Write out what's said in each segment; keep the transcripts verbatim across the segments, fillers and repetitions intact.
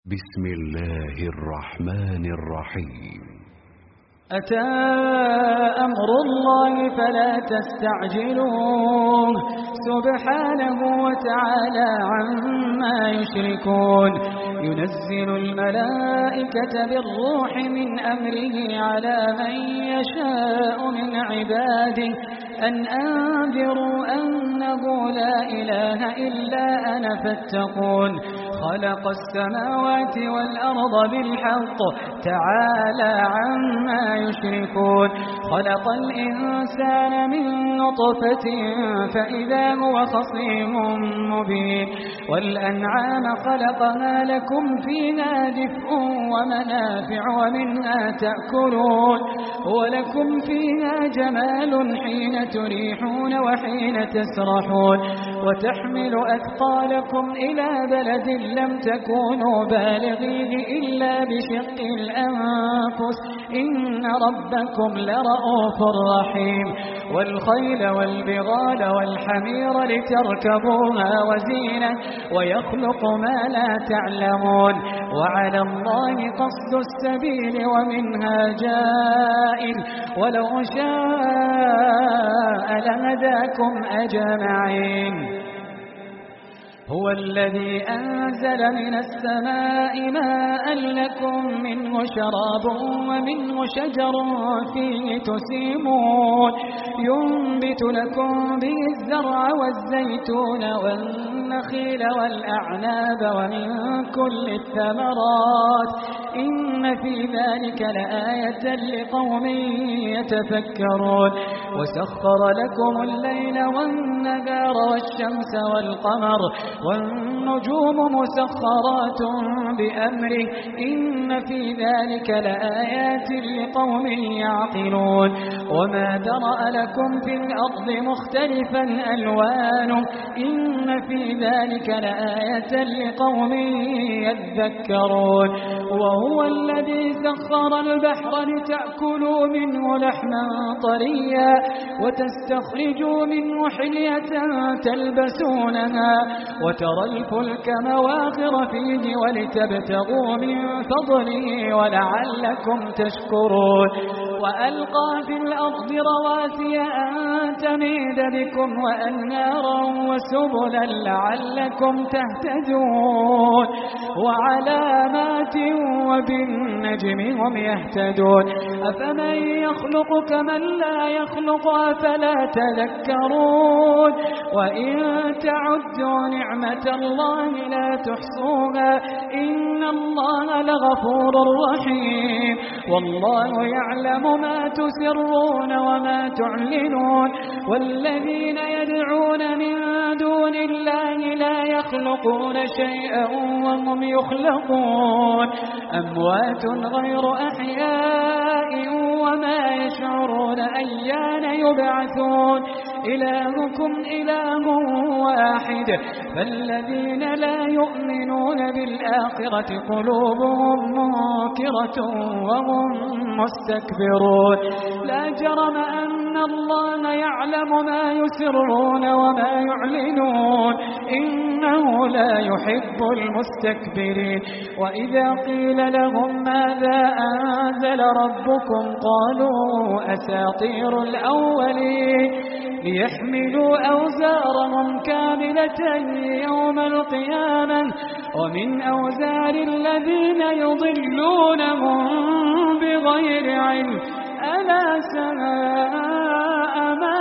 بسم الله الرحمن الرحيم. أتى أمر الله فلا تستعجلوه سبحانه وتعالى عما يشركون. ينزل الملائكة بالروح من أمره على من يشاء من عباده أن أنذروا أنه لا إله إلا أنا فاتقون. خلق السماوات والأرض بالحق تعالى عما يشركون. خلق الإنسان من نطفة فإذا هو خصيم مبين. والأنعام خلقها لكم فيها دفء ومنافع ومنها تأكلون ولكم فيها جمال حين تريحون وحين تسرحون. وتحمل أثقالكم إلى بلد لم تكونوا بالغيه إلا بشق الأنفس إن ربكم لرؤوف رحيم. والخيل والبغال والحمير لتركبوها وزينة ويخلق ما لا تعلمون. وعلى الله قصد السبيل ومنها جائر ولو شاء لهداكم أجمعين. هو الذي أنزل من السماء ماء لكم منه شراب ومنه شجر فيه تسيمون. ينبت لكم به الزرع والزيتون والنخيل والأعناب ومن كل الثمرات إن في ذلك لآية لقوم يتفكرون. وسخر لكم الليل والنهار والشمس والقمر والنجوم مسخرات بأمره إن في ذلك لآيات لقوم يعقلون. وما درأ لكم في الأرض مختلفا ألوانه إن في ذلك لآية لقوم يذكرون. وهو الذي سخر البحر لتأكلوا منه لحما طريا وتستخرجوا منه حلية تلبسونها وترى الفلك مواخر فيه ولتبتغوا من فضله ولعلكم تشكرون. وألقى في الأرض رواسي أن تميد بكم وأنهارا وسبلا لعلكم تهتدون. وعلامات وبالنجم هم يهتدون. أفمن يخلق كمن لا يخلق أفلا تذكرون. وإن تعدوا نعمة الله لا تحصوها إن الله لغفور رحيم. والله يعلم ما تسرون وما تعلنون. والذين يدعون من دون الله لا يخلقون شيئا وهم يخلقون أموات غير أحياء وما يشعرون أيان يبعثون. إلهكم إله واحد فالذين لا يؤمنون بالآخرة قلوبهم منكرة وهم مستكبرون. لا جرم أن الله يعلم ما يسرون وما يعلنون إنه لا يحب المستكبرين. وإذا قيل لهم ماذا أنزل ربكم قالوا أساطير الأولين ليحملوا أوزارهم كاملة يوم القيامة ومن أوزار الذين يضلونهم بغير علم ألا ساء ما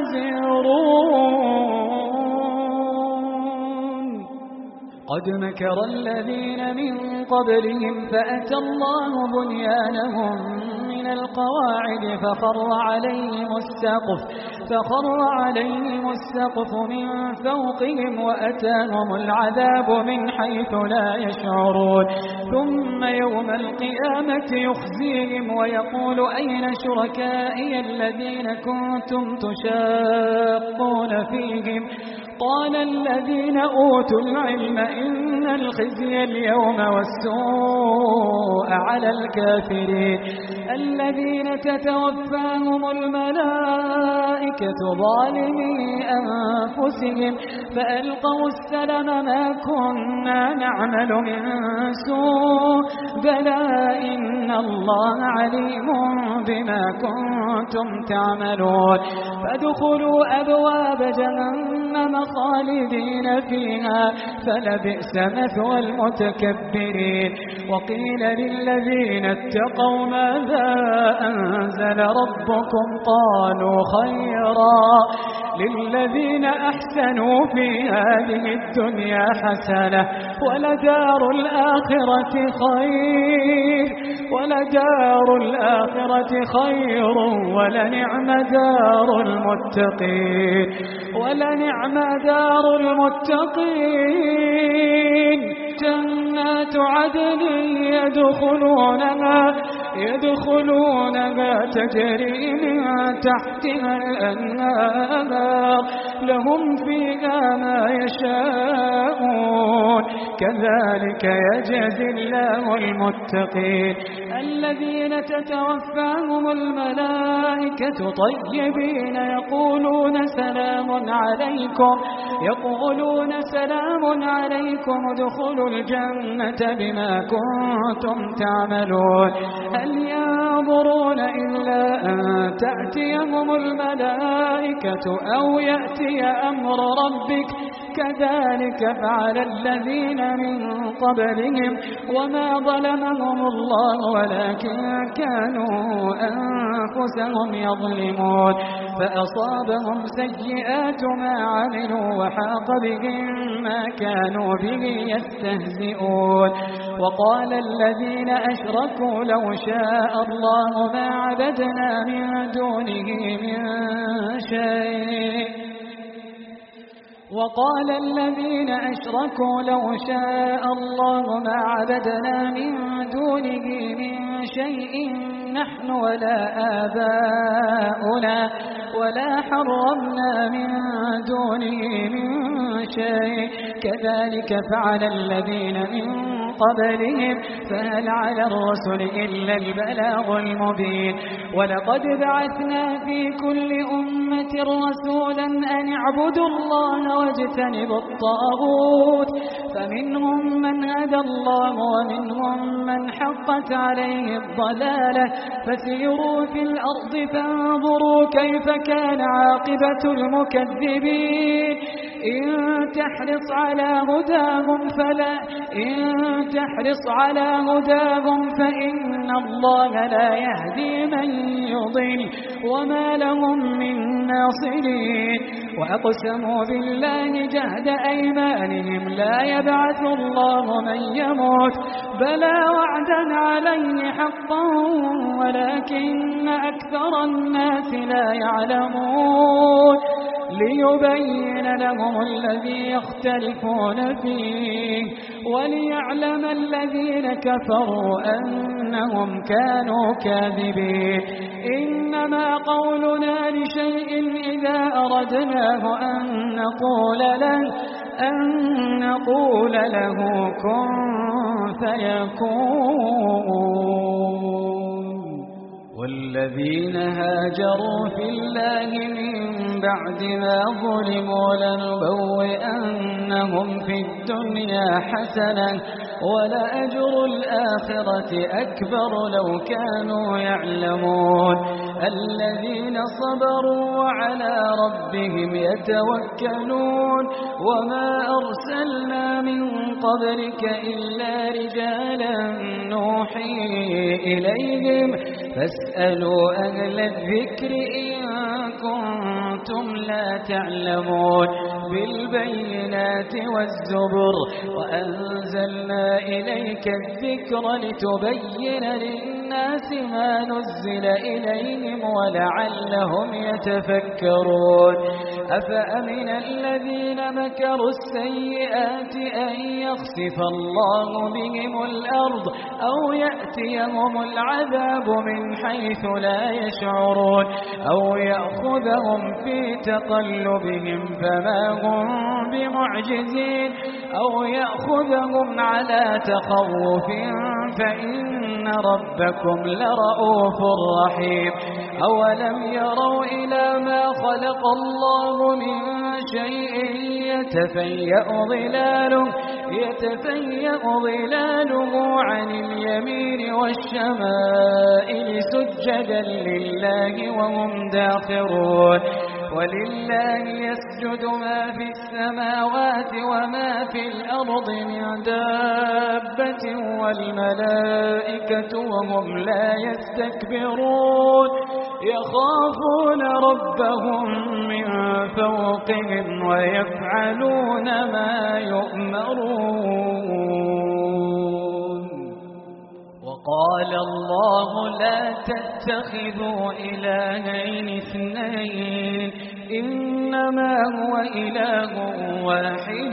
يزرون. قد مكر الذين من قبلهم فأتى الله بنيانهم من القواعد فخر عليهم السقف فخر عليهم السقف من فوقهم وأتاهم العذاب من حيث لا يشعرون. ثم يوم القيامة يخزيهم ويقول أين شركائي الذين كنتم تشاقون فيهم قال الذين أوتوا العلم إن الخزي اليوم والسوء على الكافرين الذين تتوفاهم الملائكة ظالمي أنفسهم فألقوا السلم ما كنا نعمل من سوء بلى إن الله عليم بما كنتم تعملون فادخلوا أبواب جهنم خالدين فيها فلبئس مثوى المتكبرين وقيل للذين اتقوا ماذا أنزل ربكم قالوا خيرا للذين أحسنوا في هذه الدنيا حسنة ولدار الآخرة خير ولدار الآخرة خير ولنعم دار المتقين ولنعم دار المتقين جنات عدن يدخلونها يدخلونها تجري من تحتها الأنهار لهم فيها ما يشاءون كذلك يجزي الله المتقين الذين تتوفاهم الملائكة طيبين يقولون سلام عليكم يقولون سلام عليكم ادخلوا الجنة بما كنتم تعملون هل ينظرون إلا أن تأتيهم الملائكة أو يأتي أمر ربك كذلك فعل الذين من قبلهم وما ظلمهم الله ولكن كانوا أنفسهم يظلمون فأصابهم سيئات ما عملوا وحاق بهم ما كانوا به يستهزئون وقال الذين أشركوا لو شاء الله ما عبدنا من دونه من شيء وقال الذين أشركوا لو شاء الله ما عبدنا من دونه من شيء نحن ولا آباؤنا ولا حرمنا من دونه من شيء كذلك فعل الذين من قبلهم فهل على الرسل إلا البلاغ المبين ولقد بعثنا في كل أمة رسولا أن اعبدوا الله واجتنبوا الطاغوت فمنهم من هدى الله ومنهم من حقت عليه الضلالة فسيروا في الأرض فانظروا كيف كان عاقبة المكذبين إن تحرص على هداهم فلا إن تحرص على هداهم فإن الله لا يهدي من يضل وما لهم من ناصرين وأقسموا بالله جهد أيمانهم لا يبعث الله من يموت بلى وعدا عليه حقا ولكن أكثر الناس لا يعلمون ليبين لهم الذي يختلفون فيه وليعلم الذين كفروا أنهم كانوا كاذبين إنما قولنا لشيء إذا أردناه أن نقول له أن نقول له كن فيكون والذين هاجروا في الله من بعد ما ظلموا لنبوئنهم في الدنيا حسنة ولأجر الآخرة أكبر لو كانوا يعلمون الذين صبروا وعلى ربهم يتوكلون وما أرسلنا من قبلك إلا رجالا نوحي إليهم فاسألوا أهل الذكر إن كنتم لا تعلمون بالبينات والزبر وأنزلنا إليك الذكر لتبين للناس ما نزل إليهم ولعلهم يتفكرون أفأمن الذين مكروا السيئات أن يخسف الله بهم الأرض أو يأتيهم العذاب من حيث لا يشعرون أو يأخذهم في تقلبهم فما هم بمعجزين أو يأخذهم على تخوف فإن ربكم لرؤوف رحيم. أولم يروا إلى ما خلق الله من شيء يتفيأ ظلاله يتفيأ ظلاله عن اليمين والشمائل سجدا لله وهم داخرون. ولله يسجد ما في السماوات وما في الأرض من دابة والملائكة وهم لا يستكبرون يخافون ربهم من فوقهم ويفعلون ما يؤمرون. وقال الله لا تتخذوا إلهين اثنين إنما هو إله واحد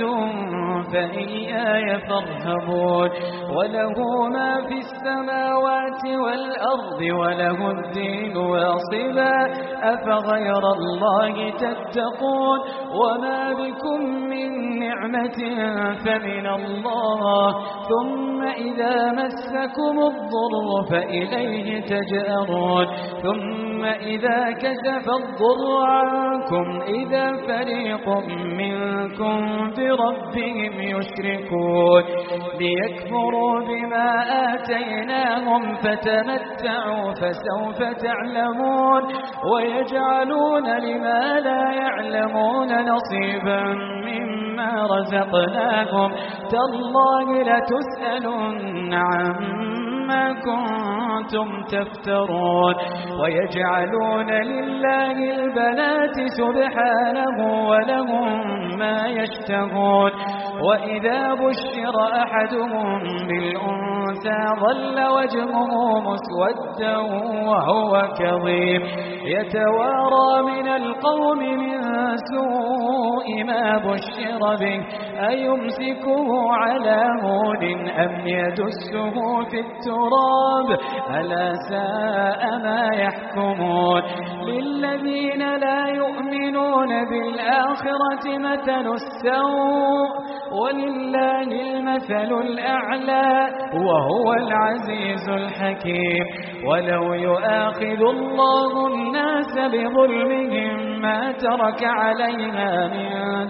فإياي فارهبون. وله ما في السماوات والأرض وله الدين واصبا أفغير الله تتقون. وما بكم من نعمة فمن الله ثم إذا مسكم الضر فإليه تجأرون. ثم إذا كشف الضر عنكم إذا فريق منكم بربهم يشركون ليكفروا بما آتيناهم فتمتعوا فسوف تعلمون. ويجعلون لما لا يعلمون نصيبا مما رزقناهم تالله لتسألن عما كنتم تفترون. ويجعلون لله البنات سبحانه ولهم ما يشتهون. وإذا بشر أحدهم بالأنثى ظل وجهه مسودا وهو كظيم يتوارى من القوم من سوء ما بشر به أيمسكه على هون أم يدسه في التراب ألا ساء ما يحكمون. للذين لا يؤمنون بالآخرة مثل السوء ولله المثل الأعلى وهو العزيز الحكيم. ولو يؤاخذ الله الناس بظلمهم ما ترك عليها من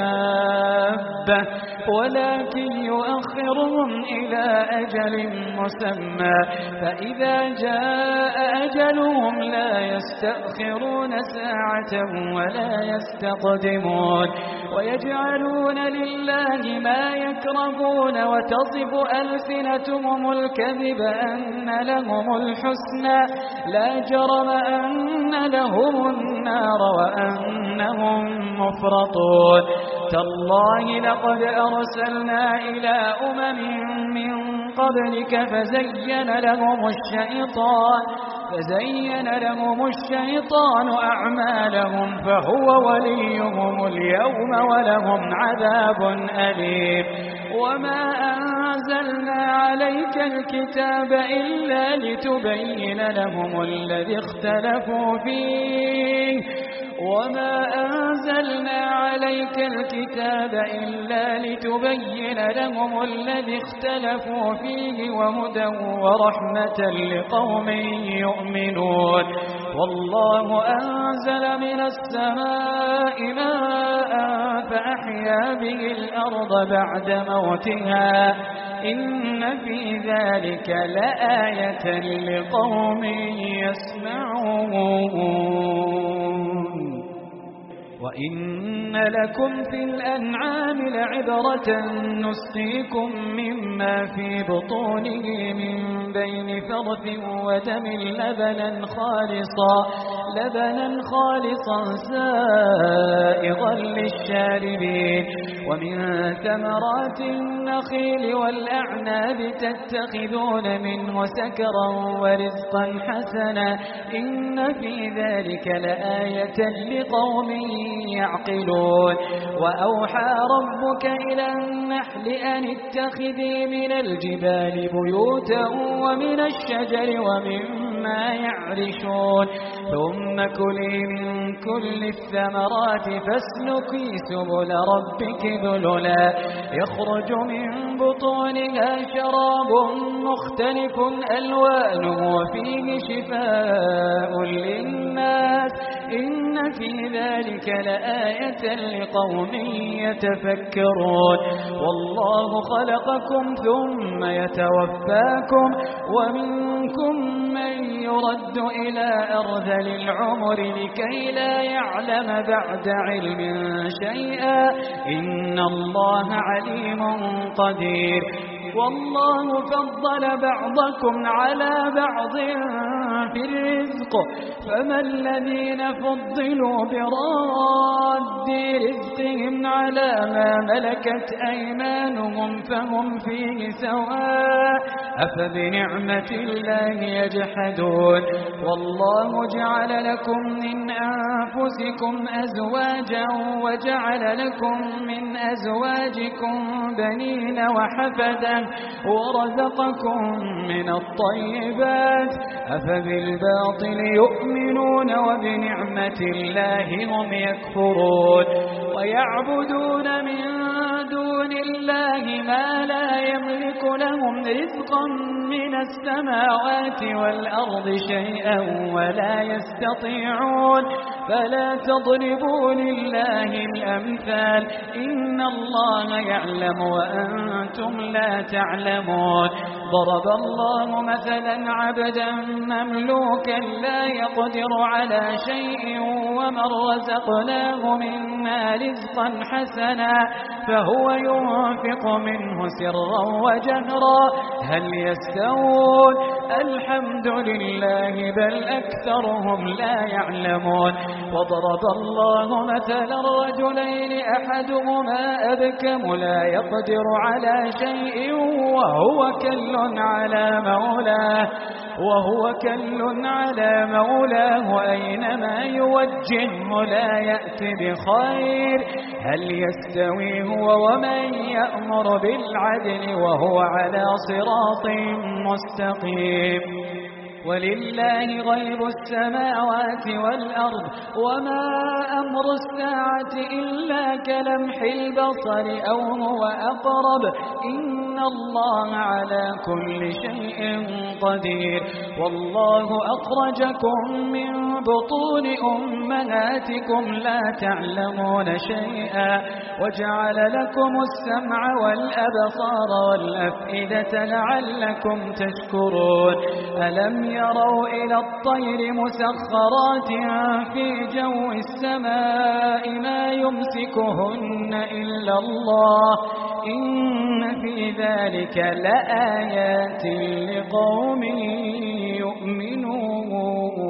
دابة ولكن يؤخرهم إلى أجل مسمى فإذا جاء أجلهم لا يستأخرون ساعة ولا يستقدمون. ويجعلون لله ما يكرهون وتصف ألسنتهم الكذب أن لهم الحسنى لا جرم أن لهم النار وأنهم مفرطون. تالله لقد أرسلنا إلى أمم من قبلك فزين لهم الشيطان فزين لهم الشيطان أعمالهم فهو وليهم اليوم ولهم عذاب أليم. وما أنزلنا عليك الكتاب إلا لتبين لهم الذي اختلفوا فيه وما أنزلنا عليك الكتاب إلا لتبين لهم الذي اختلفوا فيه وهدى ورحمة لقوم يؤمنون. والله أنزل من السماء ماء فأحيا به الأرض بعد موتها إن في ذلك لآية لقوم يسمعون. وإن لكم في الأنعام لعبرة نسقيكم مما في بطونه من بين فرث ودم لبنا خالصا لبنا خالصا سائغا للشاربين. ومن ثمرات النخيل والأعناب تتخذون منه سكرا ورزقا حسنا إن في ذلك لآية لقوم يعقلون. وأوحى ربك إلى النحل أن اتخذي من الجبال بيوتا ومن الشجر ومما مما يعرشون ثم كلي من كل الثمرات فاسلكي سبل ربك ذللا يخرج من بطونها شراب مختلف ألوانه وفيه شفاء للناس إن في ذلك لآية لقوم يتفكرون والله خلقكم ثم يتوفاكم ومنكم من يرد إلى أرذل العمر لكي لا يعلم بعد علم شيئا إن الله عليم قدير والله فضل بعضكم على بعض في الرزق فما الذين فضلوا براد رزقهم على ما ملكت أيمانهم فهم فيه سواء أفبنعمة الله يجحدون والله جعل لكم من أنفسكم أزواجا وجعل لكم من أزواجكم بنين وحفدا ورزقكم من الطيبات أفبالباطل يؤمنون وبنعمة الله هم يكفرون ويعبدون من دون الله ما لا يملك لهم رزقا من السماوات والأرض شيئا ولا يستطيعون فلا تضربوا لله الأمثال إن الله يعلم وأنتم لا تعلمون ضرب الله مثلا عبدا مملوكا لا يقدر على شيء ومن رزقناه منا رزقا حسنا فهو ينفق منه سرا وجهرا هل يستوون الحمد لله بل أكثرهم لا يعلمون وضرب الله مثلا رجلين أحدهما أبكم لا يقدر على شيء وهو كل على مولاه وهو كل على مولاه أينما يوجهه لا يأتي بخير هل يستوي هو ومن يأمر بالعدل وهو على صراط مستقيم ولله غيب السماوات والأرض وما أمر الساعة إلا كلمح البصر أو هو أقرب إن الله على كل شيء قدير والله أخرجكم من بطون أمهاتكم لا تعلمون شيئا وجعل لكم السمع والأبصار والأفئدة لعلكم تشكرون ألم يروا إلى الطير مسخرات في جو السماء ما يمسكهن إلا الله إن في ذلك لآيات لقوم يؤمنون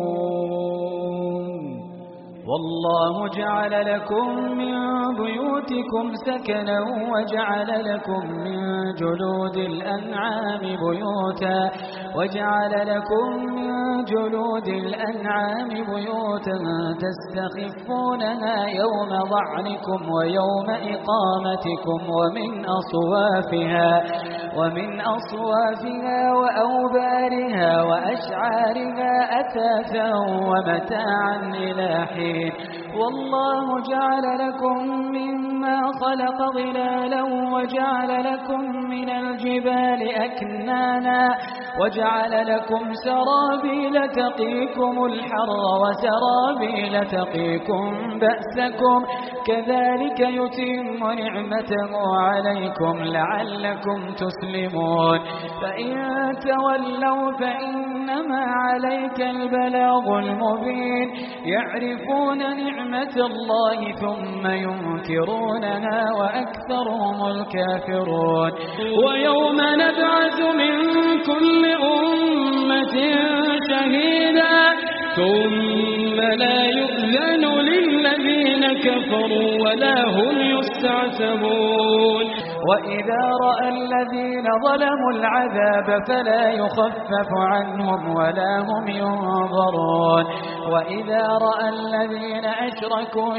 والله جعل لكم من بيوتكم سكنا وجعل لكم من جلود الأنعام بيوتا وجعل لكم من جلود الأنعام بيوتا تستخفونها يوم ضعنكم ويوم إقامتكم ومن أصوافها ومن أصوافها وأوبارها وأشعارها أثاثا ومتاعا إلى حين والله جعل لكم مما خلق ظلالا وجعل لكم من الجبال أكنانا وجعل لكم سرابيل تقيكم الحر وسرابيل تقيكم بأسكم كذلك يتم نعمته عليكم لعلكم تسلمون فإن تولوا فإنما عليك البلاغ المبين يعرفون نعمة الله ثم ينكرونها وأكثرهم الكافرون ويوم نبعث من كل أمة شهيدا ثم لا يؤذن للذين كفروا ولا هم يستعتبون وإذا رأى الذين ظلموا العذاب فلا يخفف عنهم ولا هم ينظرون وإذا رأى الذين أشركوا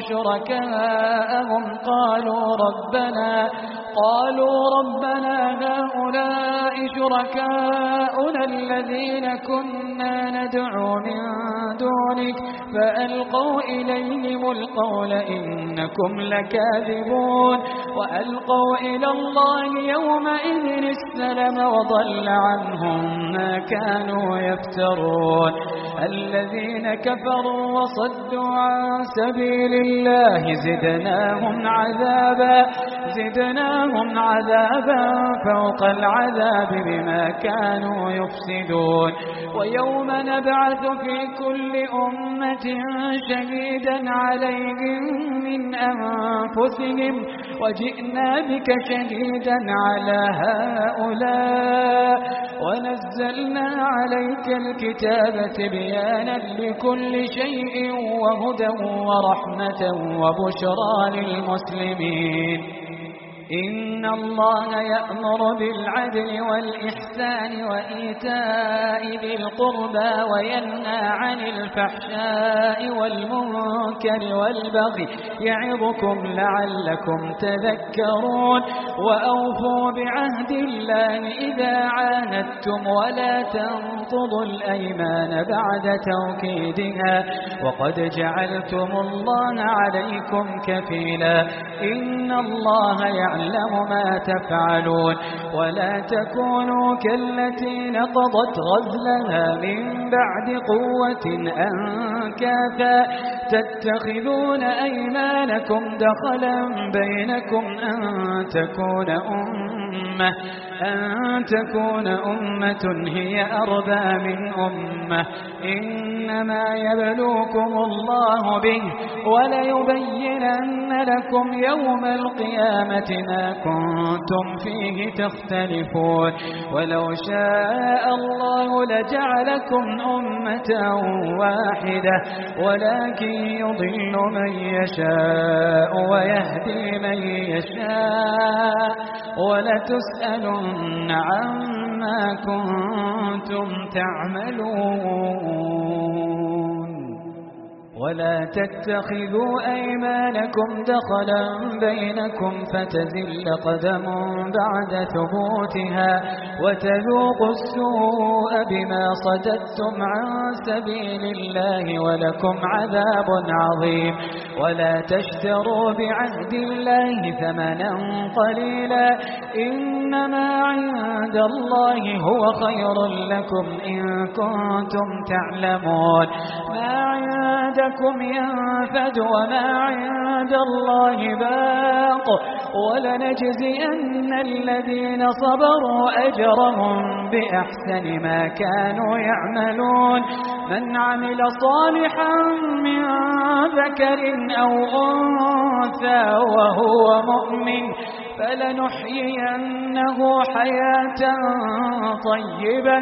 شركاءهم قالوا ربنا قالوا ربنا هؤلاء شركاؤنا الذين كنا ندعو من دونك فألقوا إليهم القول إنكم لكاذبون وألقوا إلى الله يومئذ السلم وضل عنهم ما كانوا يفترون الذين كفروا وصدوا عن سبيل الله زدناهم عذابا زدناهم عذابا فوق العذاب بما كانوا يفسدون ويوم نبعث في كل أمة شهيدا عليهم من أنفسهم وجئنا بك شهيدا على هؤلاء ونزلنا عليك الكتاب تبيانا لكل شيء وهدى ورحمة وبشرى للمسلمين إن الله يأمر بالعدل والإحسان وإيتاء ذي القربى وينهى عن الفحشاء والمنكر والبغي يعظكم لعلكم تذكرون وأوفوا بعهد الله إذا عاهدتم ولا تنقضوا الأيمان بعد توكيدها وقد جعلتم الله عليكم كفيلا إن الله يعلم يعلم ما تفعلون ولا تكونوا كالتي نقضت غزلها من بعد قوة أنكاثا تتخذون أيمانكم دخلا بينكم أن تكون أمة أن تكون أمة هي أربى من أمة إنما يبلوكم الله به وليبينن لكم يوم القيامة ما كنتم فيه تختلفون ولو شاء الله لجعلكم أمة واحدة ولكن يضل من يشاء ويهدي من يشاء ولتسألن عما كنتم تعملون ولا تتخذوا أيمانكم دخلا بينكم فتزل قدم بعد ثبوتها وتذوقوا السوء بما صددتم عن سبيل الله ولكم عذاب عظيم ولا تشتروا بعهد الله ثمنا قليلا إنما عند الله هو خير لكم إن كنتم تعلمون ما عندكم ينفد وما عند الله باق ولنجزين الذين صبروا أجرهم بأحسن ما كانوا يعملون من عمل صالحا من ذكر أو أنثى وهو مؤمن فلنحيينه حياة طيبة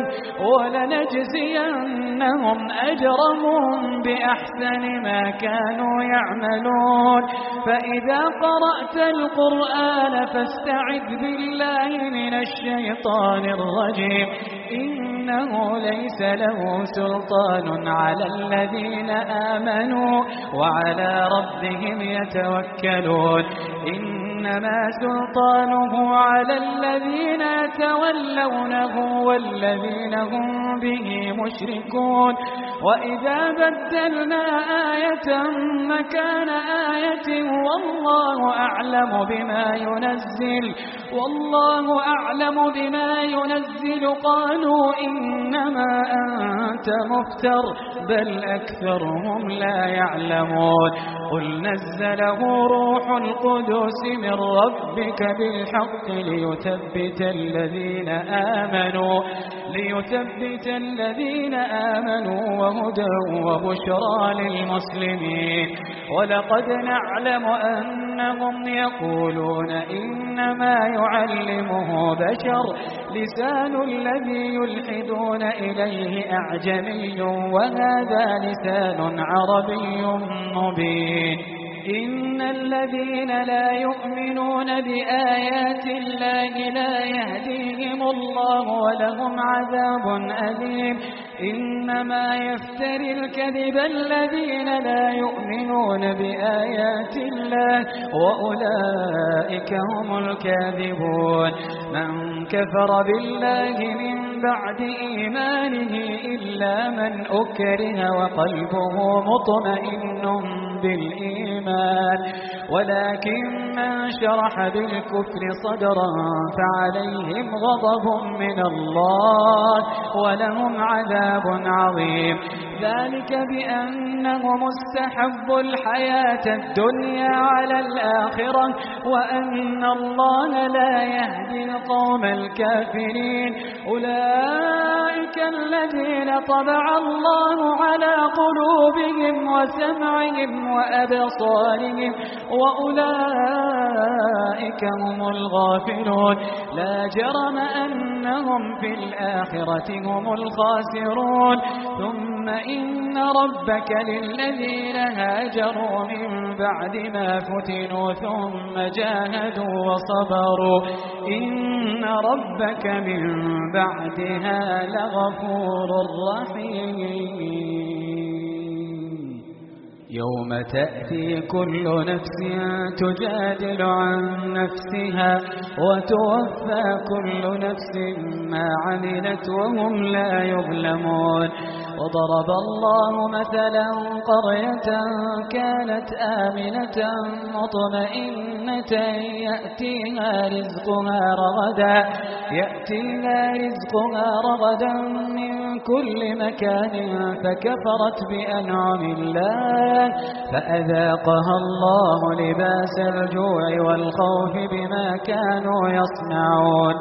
ولنجزينهم أجرهم بأحسن ما كانوا يعملون فإذا قرأت القرآن فاستعذ بالله من الشيطان الرجيم إنه ليس له سلطان على الذين آمنوا وعلى ربهم يتوكلون إنما سلطانه على الذين يتولونه والذين هم به مشركون وإذا بدلنا آية مكان آية والله أعلم بما ينزل والله أعلم بما ينزل قالوا إنما أنت مفتر بل أكثرهم لا يعلمون قل نزله روح القدس من ربك بالحق ليثبت الذين آمنوا ليثبت الذين آمنوا وهدى وبشرى للمسلمين ولقد نعلم أنهم يقولون إنما يعلمه بشر لسان الذي يلحدون إليه أعجمي وهذا لسان عربي مبين إن الذين لا يؤمنون بآيات الله لا يهديهم الله ولهم عذاب أليم إنما يفتري الكذب الذين لا يؤمنون بآيات الله وأولئك هم الكاذبون من كفر بالله من بعد إيمانه إلا من أكره وقلبه مطمئن بالإيمان ولكن من شرح بالكفر صدرا فعليهم غضب من الله ولهم عذاب عظيم ذلك بأنهم استحبوا الحياة الدنيا على الآخرة وأن الله لا يهدي القوم الكافرين أولئك الذين طبع الله على قلوبهم وسمعهم وأبصارهم وأولئك هم الغافلون لا جرم أنهم في الآخرة هم الخاسرون ثم إن ربك للذين هاجروا من بعد ما فتنوا ثم جاهدوا وصبروا إن ربك من بعدها لغفور رحيم يوم تأتي كل نفس تجادل عن نفسها وتوفى كل نفس ما عملت وهم لا يظلمون وضرب الله مثلا قرية كانت آمنة مطمئنة يأتيها رزقها رغدا يأتيها رزقها رغدا من كل مكان فكفرت بأنعم الله فأذاقها الله لباس الجوع والخوف بما كانوا يصنعون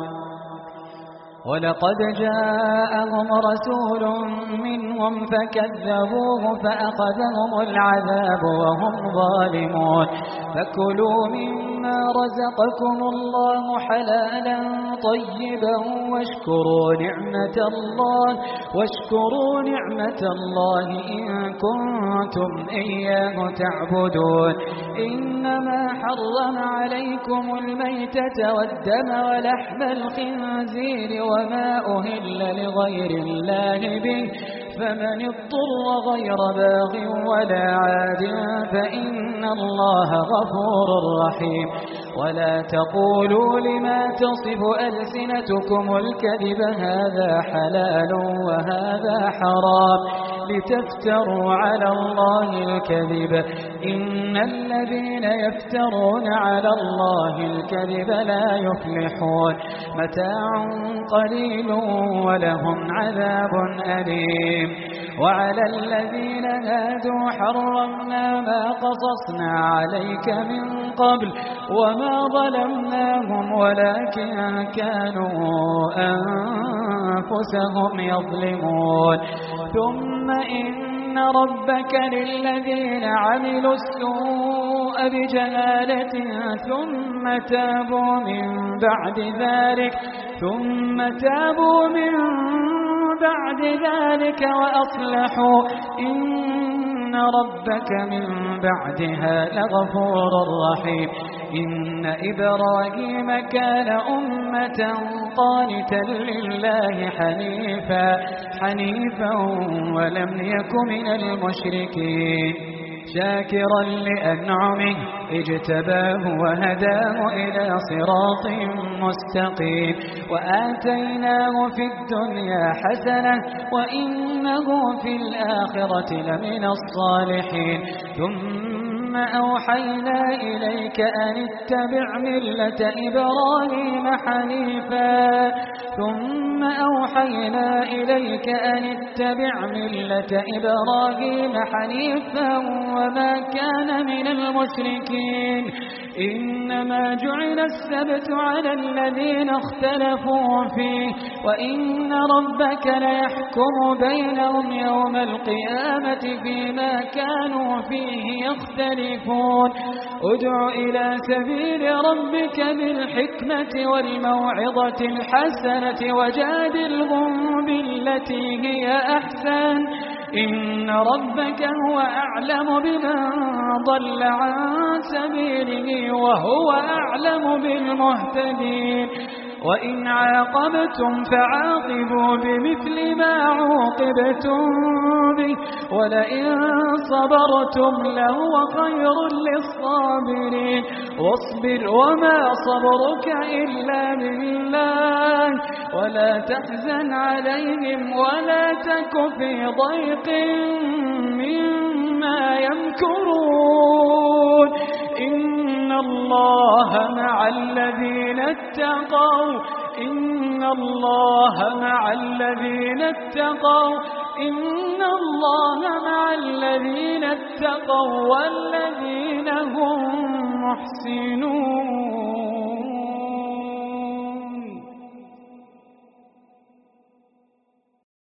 ولقد جاءهم رسول منهم فكذبوه فأخذهم العذاب وهم ظالمون فكلوا مما رزقكم الله حلالا طيبا واشكروا نعمة الله واشكروا نعمة الله إن كنتم إياه تعبدون إنما حرم عليكم الميتة والدم ولحم الخنزير وما أهل لغير الله به فمن اضطر غير باغ ولا عاد فإن الله غفور رحيم ولا تقولوا لما تصف ألسنتكم الكذب هذا حلال وهذا حرام لتفتروا على الله الكذب إن الذين يفترون على الله الكذب لا يفلحون متاع قليل ولهم عذاب أليم وعلى الذين هادوا حرمنا ما قصصنا عليك من قبل وما ظلمناهم ولكن كانوا أنفسهم يظلمون ثم إن ربك للذين عملوا السوء بجهالة ثم تابوا من بعد ذلك ثم تابوا من بعد ذلك وأصلحوا إن ربك من بعدها لغفور رحيم إن إبراهيم كان أمة قانتا لله حنيفا حنيفا ولم يك من المشركين شاكرا لأنعمه اجتباه وهداه إلى صراط مستقيم وآتيناه في الدنيا حسنة وإنه في الآخرة لمن الصالحين ثم أوحينا إليك أن اتبع ملة إبراهيم حنيفا ثم أوحينا إليك أن اتبع ملة إبراهيم حنيفا وما كان من المشركين إنما جعل السبت على الذين اختلفوا فيه وإن ربك ليحكم بينهم يوم القيامة فيما كانوا فيه يختلفون ادع إلى سبيل ربك بالحكمة والموعظة الحسنة وجادلهم بالتي هي أحسن إن ربك هو أعلم بمن ضل عن سبيله وهو أعلم بالمهتدين وإن عاقبتم فعاقبوا بمثل ما عوقبتم به ولئن صبرتم لهو خير للصابرين واصبر وما صبرك إلا بالله ولا تحزن عليهم ولا تك في ضيق مما يمكرون إن الله مع الذين اتقوا إن الله مع الذين اتقوا إن الله مع الذين اتقوا والذين هم محسنون